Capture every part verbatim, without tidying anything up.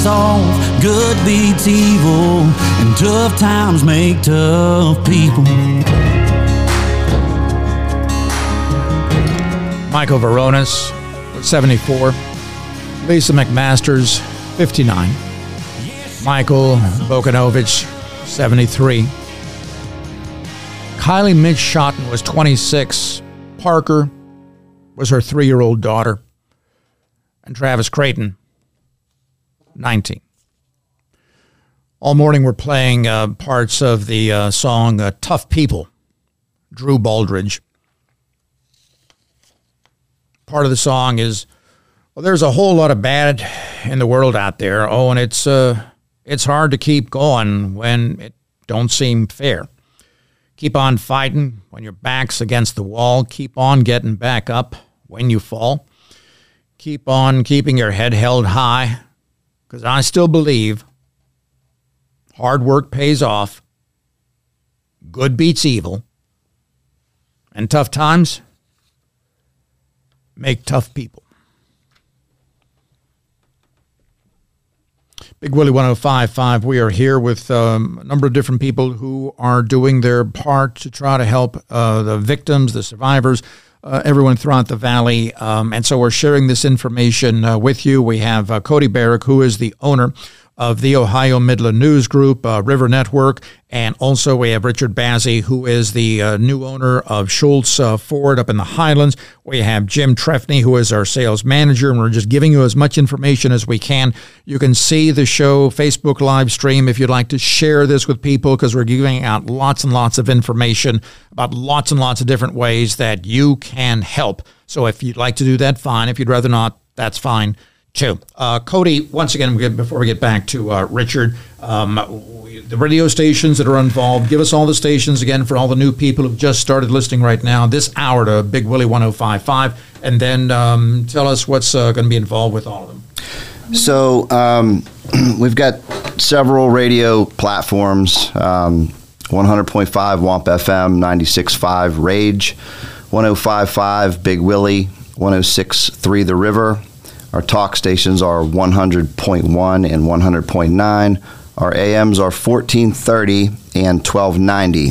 face off, good beats evil, and tough times make tough people. Michael Veronis, seventy-four. Lisa McMasters, fifty-nine. Michael Bokanovich, seventy-three. Kylie Mitch Schotten was twenty-six. Parker was her three-year-old daughter. And Travis Creighton, nineteen. All morning we're playing uh, parts of the uh, song uh, Tough People, Drew Baldridge. Part of the song is, well, there's a whole lot of bad in the world out there. Oh, and it's uh, it's hard to keep going when it don't seem fair. Keep on fighting when your back's against the wall. Keep on getting back up when you fall. Keep on keeping your head held high, because I still believe hard work pays off, good beats evil, and tough times make tough people. Big Willie one oh five point five, we are here with um, a number of different people who are doing their part to try to help uh, the victims, the survivors, uh, everyone throughout the valley. Um, and so we're sharing this information uh, with you. We have uh, Cody Barrick, who is the owner of the Ohio Midland News Group, uh, River Network, and also we have Richard Bazzi, who is the uh, new owner of Schultz uh, Ford up in the Highlands. We have Jim Trefney, who is our sales manager, and we're just giving you as much information as we can. You can see the show Facebook live stream if you'd like to share this with people, because we're giving out lots and lots of information about lots and lots of different ways that you can help. So if you'd like to do that, fine. If you'd rather not, that's fine too. Uh, Cody, once again, before we get back to uh, Richard, um, we, the radio stations that are involved, give us all the stations again for all the new people who've just started listening right now, this hour to Big Willie one oh five point five, and then um, tell us what's uh, going to be involved with all of them. So um, we've got several radio platforms, um, one hundred point five W A M P F M, ninety-six point five Rage, one oh five point five Big Willie, one oh six point three The River. Our talk stations are one hundred point one and one hundred point nine. Our A Ms are fourteen thirty and twelve ninety.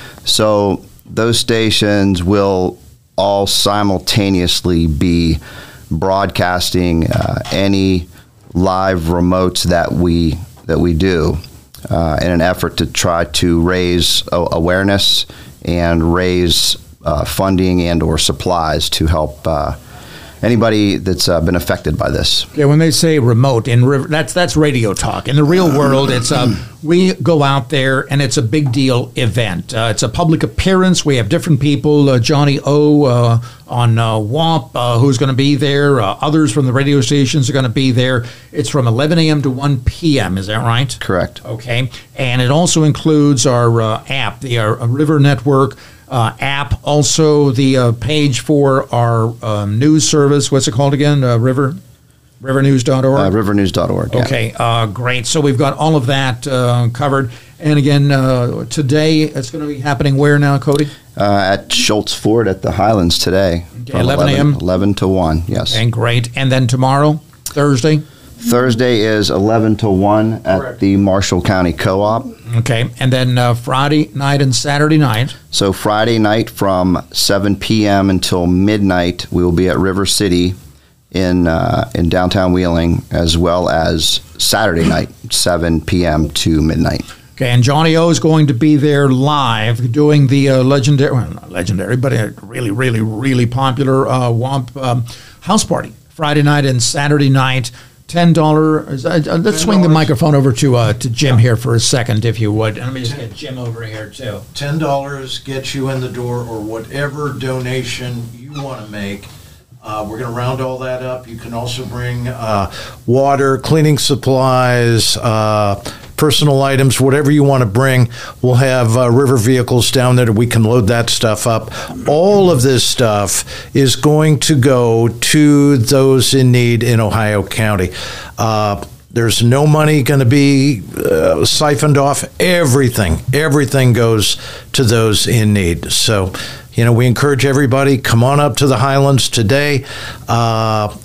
So those stations will all simultaneously be broadcasting uh, any live remotes that we that we do uh, in an effort to try to raise uh, awareness and raise uh, funding and or supplies to help uh, anybody that's uh, been affected by this. Yeah, when they say remote, in river, that's that's radio talk. In the real world, it's um, we go out there and it's a big deal event. Uh, it's a public appearance. We have different people. Uh, Johnny O uh, on uh, W A M P, uh, who's going to be there. Uh, others from the radio stations are going to be there. It's from eleven a.m. to one p.m. Is that right? Correct. Okay, and it also includes our uh, app, the uh, River Network. Uh, app, also the uh, page for our um, news service. What's it called again? Uh, River, river news dot org? Uh, river news dot org, yeah. Okay, uh, great. So we've got all of that uh, covered. And again, uh, today it's going to be happening where now, Cody? Uh, at Schultz Ford at the Highlands today. Okay, eleven a.m.? eleven to one, yes. And great. And then tomorrow, Thursday? Thursday is eleven to one at Correct. The Marshall County Co-op. Okay, and then uh, Friday night and Saturday night. So Friday night from seven p.m. until midnight, we will be at River City in uh, in downtown Wheeling, as well as Saturday night, seven p.m. to midnight. Okay, and Johnny O is going to be there live doing the uh, legendary, well, not legendary, but a really, really, really popular uh, W A M P um, house party. Friday night and Saturday night. ten dollars. Uh, let's swing the microphone over to uh, to Jim here for a second, if you would. And let me just get Jim over here, too. ten dollars gets you in the door, or whatever donation you want to make. Uh, we're going to round all that up. You can also bring uh, water, cleaning supplies, uh, personal items, whatever you want to bring. We'll have uh, river vehicles down there that we can load that stuff up. All of this stuff is going to go to those in need in Ohio County. Uh, There's no money going to be uh, siphoned off. Everything, everything goes to those in need. So, you know, we encourage everybody, come on up to the Highlands today. Uh,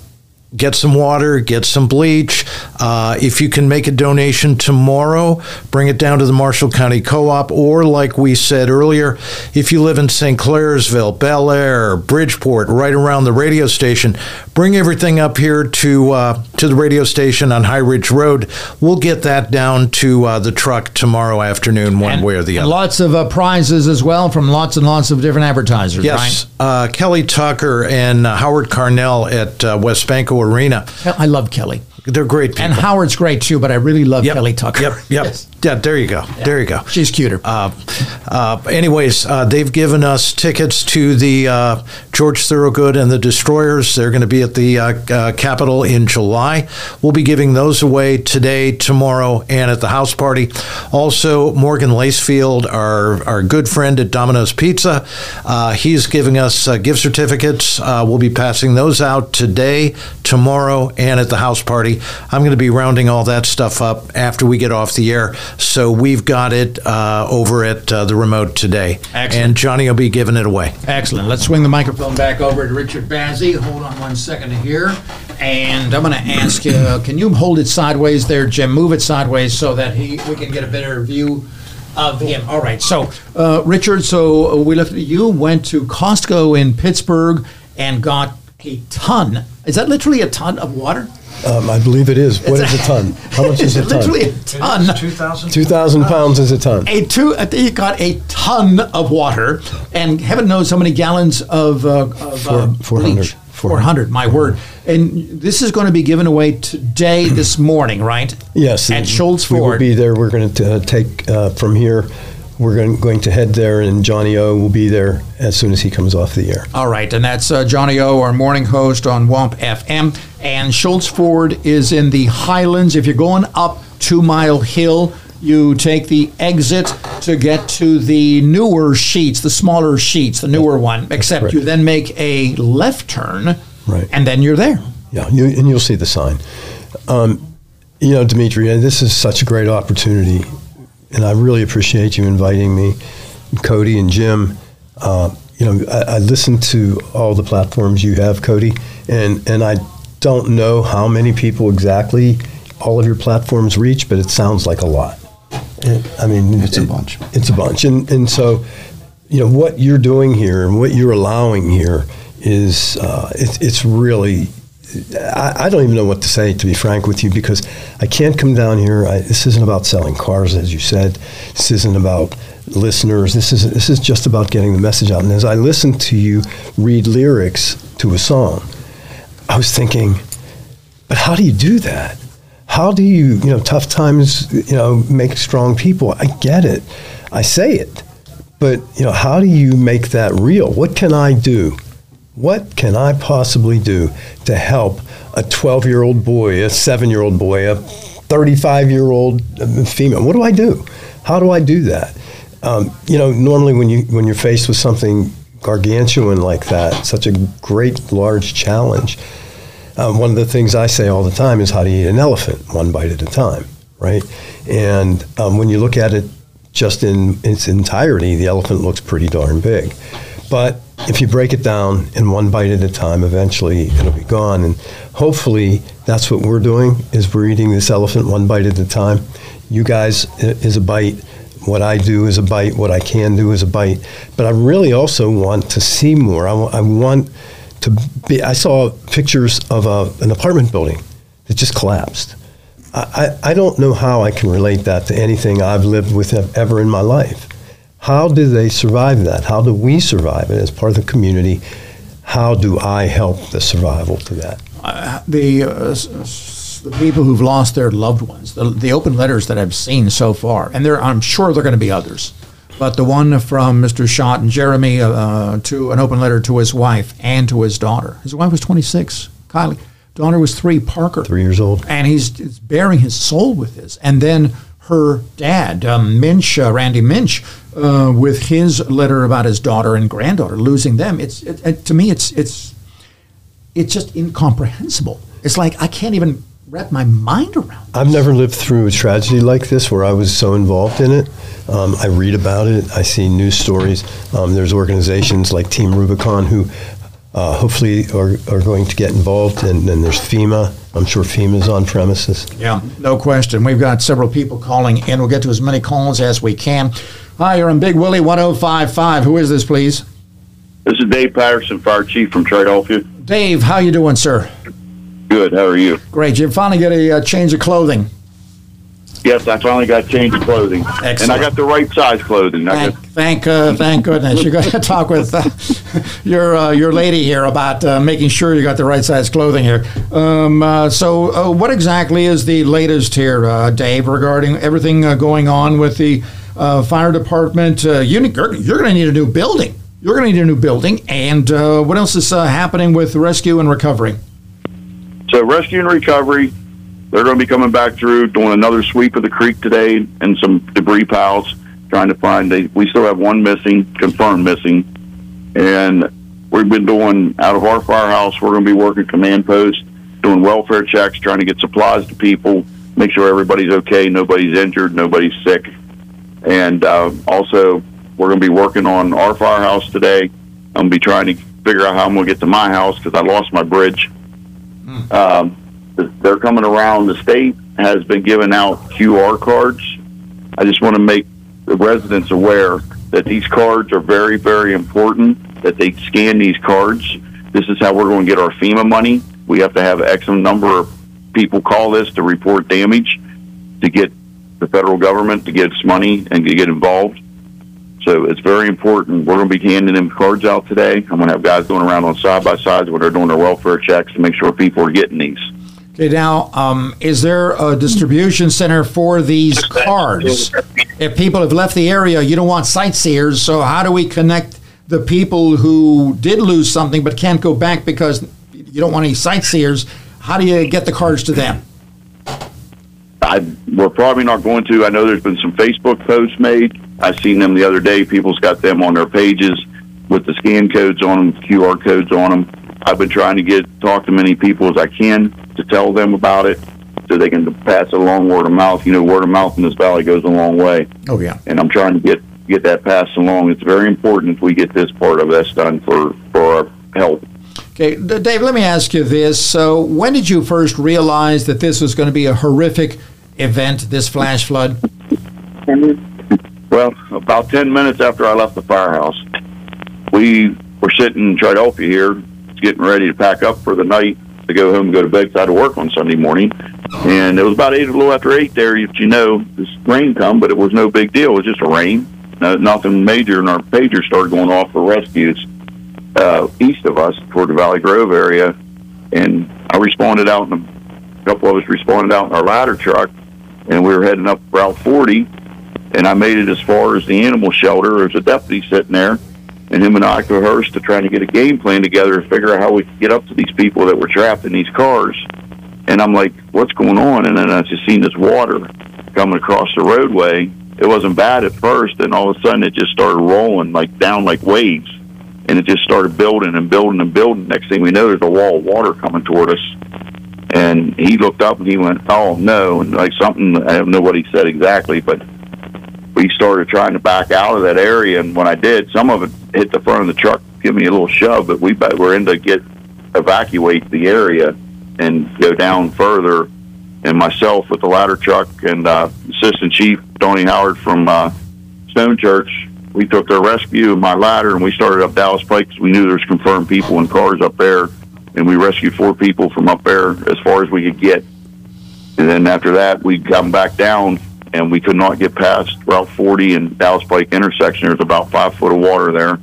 get some water, get some bleach. Uh, if you can make a donation tomorrow, bring it down to the Marshall County Co-op, or like we said earlier, if you live in Saint Clairsville, Bel Air, Bridgeport, right around the radio station, bring everything up here to uh, to the radio station on High Ridge Road. We'll get that down to uh, the truck tomorrow afternoon, one and, way or the and other. Lots of uh, prizes as well from lots and lots of different advertisers, yes, right? uh, Kelly Tucker and uh, Howard Carnell at uh, West Banco Arena. I love Kelly. They're great people. And Howard's great too, but I really love Yep. Kelly Tucker. Yep, yep. Yes. Yeah, there you go. Yeah. There you go. She's cuter. Uh, uh, anyways, uh, they've given us tickets to the uh, George Thorogood and the Destroyers. They're going to be at the uh, uh, Capitol in July. We'll be giving those away today, tomorrow, and at the house party. Also, Morgan Lacefield, our, our good friend at Domino's Pizza, uh, he's giving us uh, gift certificates. Uh, we'll be passing those out today, tomorrow, and at the house party. I'm going to be rounding all that stuff up after we get off the air. So we've got it uh, over at uh, the remote today. Excellent. And Johnny will be giving it away. Excellent. Let's swing the microphone back over to Richard Bazzi. Hold on one second here. And I'm going to ask you, can you hold it sideways there, Jim? Move it sideways so that he we can get a better view of him. All right. So, uh, Richard, so we looked at you, went to Costco in Pittsburgh and got a ton. Is that literally a ton of water? Um, I believe it is. What is a ton? How much is a ton? Literally a ton. two thousand two thousand pounds is a ton. A two, you got a ton of water, and heaven knows how many gallons of, uh, of Four- uh, four hundred. bleach. four hundred, my word. And this is going to be given away today, this morning, right? Yes. At Schultz We will Ford. be there. We're going to uh, take uh, from here. We're going, going to head there, and Johnny O will be there as soon as he comes off the air. All right, and that's uh, Johnny O, our morning host on W A M P F M. And Schultz Ford is in the Highlands. If you're going up Two Mile Hill, you take the exit to get to the newer sheets, the smaller sheets, the newer one, except correct. you then make a left turn, Right. and then you're there. Yeah, you, and you'll see the sign. Um, you know, Dimitri, this is such a great opportunity, and I really appreciate you inviting me, Cody and Jim. Uh, you know, I, I listen to all the platforms you have, Cody, and, and I don't know how many people exactly all of your platforms reach, but it sounds like a lot. And, I mean, It's a it- bunch. It's a bunch, and and so, you know, what you're doing here and what you're allowing here is uh, it, it's really. I, I don't even know what to say, to be frank with you, because I can't come down here. I, this isn't about selling cars, as you said. This isn't about listeners. This is this is just about getting the message out. And as I listened to you read lyrics to a song, I was thinking, but how do you do that? How do you, you know, tough times, you know, make strong people? I get it. I say it. But, you know, how do you make that real? What can I do? What can I possibly do to help a twelve-year-old boy, a seven-year-old boy, a thirty-five-year-old female? What do I do? How do I do that? Um, you know, normally when you when you're faced with something gargantuan like that, such a great, large challenge, um, one of the things I say all the time is how to eat an elephant, one bite at a time, right? And um, when you look at it just in its entirety, the elephant looks pretty darn big. But if you break it down in one bite at a time, eventually it'll be gone. And hopefully that's what we're doing, is we're eating this elephant one bite at a time. You guys is a bite. What I do is a bite. What I can do is a bite. But I really also want to see more. I, w- I want to be, I saw pictures of a, an apartment building that just collapsed. I, I, I don't know how I can relate that to anything I've lived with ever in my life. How do they survive that? How do we survive it as part of the community? How do I help the survival to that? Uh, the, uh, s- s- the people who've lost their loved ones, the, the open letters that I've seen so far, and there, I'm sure there are going to be others, but the one from Mister Schott and Jeremy uh, to an open letter to his wife and to his daughter. His wife was twenty-six, Kylie. Daughter was three, Parker. Three years old. And he's, he's bearing his soul with this. And then her dad, um, Minch, uh, Randy Minch, uh, with his letter about his daughter and granddaughter, losing them. It's it, it, to me, it's it's it's just incomprehensible. It's like I can't even wrap my mind around it. I've never lived through a tragedy like this where I was so involved in it. Um, I read about it. I see news stories. Um, there's organizations like Team Rubicon who uh, hopefully are, are going to get involved. And then there's FEMA. I'm sure FEMA's on premises. Yeah, no question. We've got several people calling in. We'll get to as many calls as we can. Hi, you're on Big Willie one oh five five. Who is this, please? This is Dave Patterson, Fire Chief from Philadelphia. Dave, how you doing, sir? Good. How are you? Great. You finally get a uh, change of clothing. Yes, I finally got change of clothing. Excellent. And I got the right size clothing. I Thank, got, thank, uh, thank goodness. You're going to talk with uh, your uh, your lady here about uh, making sure you got the right size clothing here. Um, uh, so, uh, what exactly is the latest here, uh, Dave, regarding everything uh, going on with the uh, fire department? Uh, you, you're you're going to need a new building. You're going to need a new building. And uh, what else is uh, happening with rescue and recovery? So, rescue and recovery, they're going to be coming back through, doing another sweep of the creek today and some debris piles, trying to find, they, we still have one missing, confirmed missing. And we've been doing, out of our firehouse, we're going to be working command post, doing welfare checks, trying to get supplies to people, make sure everybody's okay, nobody's injured, nobody's sick. And uh, also, we're going to be working on our firehouse today. I'm going to be trying to figure out how I'm going to get to my house because I lost my bridge. Mm. Um, They're coming around. The state has been giving out Q R cards. I just want to make the residents aware that these cards are very, very important, that they scan these cards. This is how we're going to get our FEMA money. We have to have X number of people call this to report damage to get the federal government to get its money and to get involved. So it's very important. We're going to be handing them cards out today. I'm going to have guys going around on side-by-sides when they're doing their welfare checks to make sure people are getting these. Okay, now, um, is there a distribution center for these cards? If people have left the area, you don't want sightseers, so how do we connect the people who did lose something but can't go back because you don't want any sightseers? How do you get the cards to them? I, we're probably not going to. I know there's been some Facebook posts made. I seen them the other day. People's got them on their pages with the scan codes on them, Q R codes on them. I've been trying to get talk to many people as I can to tell them about it so they can pass it along word of mouth. You know, word of mouth in this valley goes a long way. Oh, yeah. And I'm trying to get, get that passed along. It's very important if we get this part of this done for, for our help. Okay, Dave, let me ask you this. So when did you first realize that this was going to be a horrific event, this flash flood? Well, about ten minutes after I left the firehouse. We were sitting in Philadelphia here, getting ready to pack up for the night to go home and go to bed because I had to work on Sunday morning. And it was about eight, a little after eight there, you know, this rain come, but it was no big deal. It was just a rain, no, nothing major, and our pager started going off for rescues uh, east of us toward the Valley Grove area. And I responded out, and a couple of us responded out in our ladder truck, and we were heading up Route forty, and I made it as far as the animal shelter. There's a deputy sitting there, and him and I rehearsed to try to get a game plan together to figure out how we could get up to these people that were trapped in these cars. And I'm like, what's going on? And then I just seen this water coming across the roadway. It wasn't bad at first, and all of a sudden it just started rolling like down like waves. And it just started building and building and building. Next thing we know, there's a wall of water coming toward us. And he looked up and he went, oh, no. And like something, I don't know what he said exactly, but we started trying to back out of that area. And when I did, some of it hit the front of the truck, give me a little shove, but we were in to get evacuate the area and go down further. And myself with the ladder truck and uh, Assistant Chief Donnie Howard from uh, Stone Church, we took their rescue and my ladder, and we started up Dallas Pike because we knew there was confirmed people in cars up there. And we rescued four people from up there as far as we could get. And then after that, we come back down, and we could not get past Route forty and Dallas Pike intersection. There's about five foot of water there.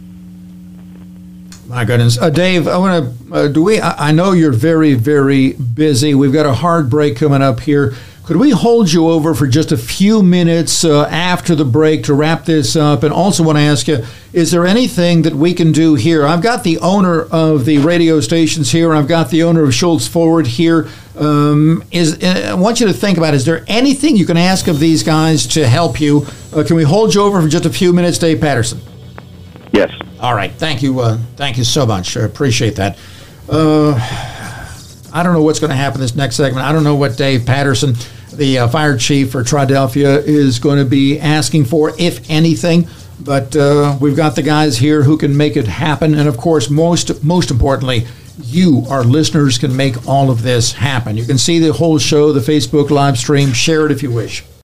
My goodness. Uh, Dave, I want to, uh, do we, I, I know you're very, very busy. We've got a hard break coming up here. Could we hold you over for just a few minutes uh, after the break to wrap this up? And also want to ask you, is there anything that we can do here? I've got the owner of the radio stations here. I've got the owner of Schultz Forward here. Um, is, uh, I want you to think about, is there anything you can ask of these guys to help you? Uh, can we hold you over for just a few minutes, Dave Patterson? Yes. All right. Thank you. Uh, thank you so much. I appreciate that. Uh, I don't know what's going to happen this next segment. I don't know what Dave Patterson, the uh, fire chief for Philadelphia, is going to be asking for, if anything. but uh, we've got the guys here who can make it happen. And of course, most most importantly, you, our listeners, can make all of this happen. You can see the whole show, the Facebook live stream. Share it if you wish.